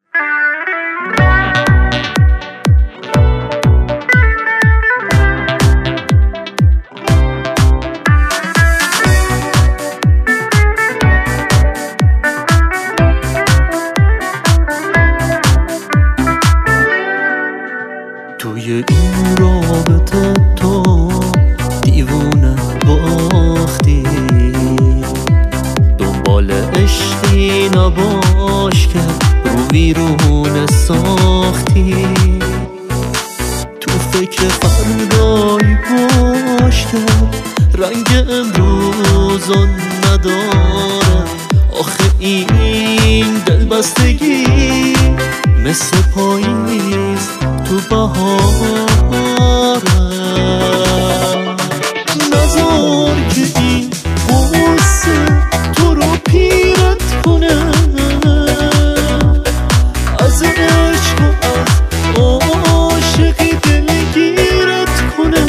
توی این رابطه تو دیوونه باختی، دنبال عشقی نباش که رو ویرونه ساختی. تو فکر فردایی باش که رنگ امروزو نداره. آخه این دلبستگی مثل پاییز تو بهاره. نذار که این غصه تو رو پیرت کنه، از عشق و از عاشقی دلگیرت کنه.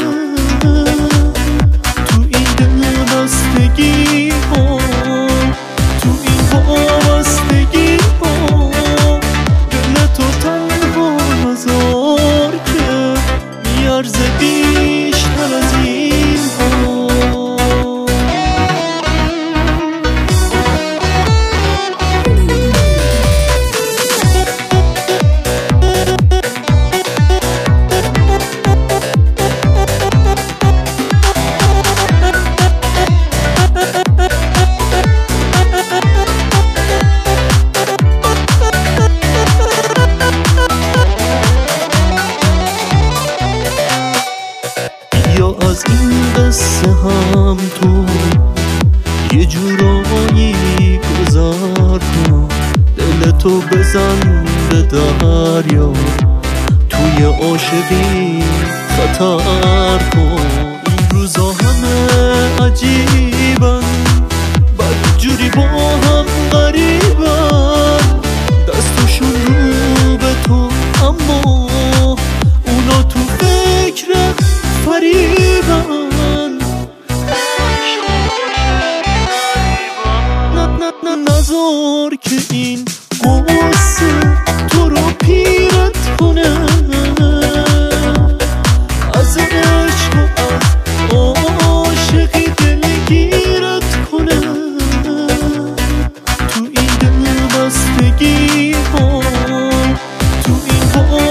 تو این دلبستگی ها، تو این وابستگی ها، دل تو تنها نذار که میارزه بیشتر از این ها. یا از این قصه هم تو یه جورایی گذر کن، دلتو بزن به دریا، توی عاشقی خطر کن. این روزا همه عجیبن، بدجوری با هم غریبن، دستشون رو به تو اما اونا تو فکر فریبن. نذار که این غصه تو رو پیرت کنه، از عشق و از عاشقی دلگیرت کنه. تو این دلبستگی ها، تو این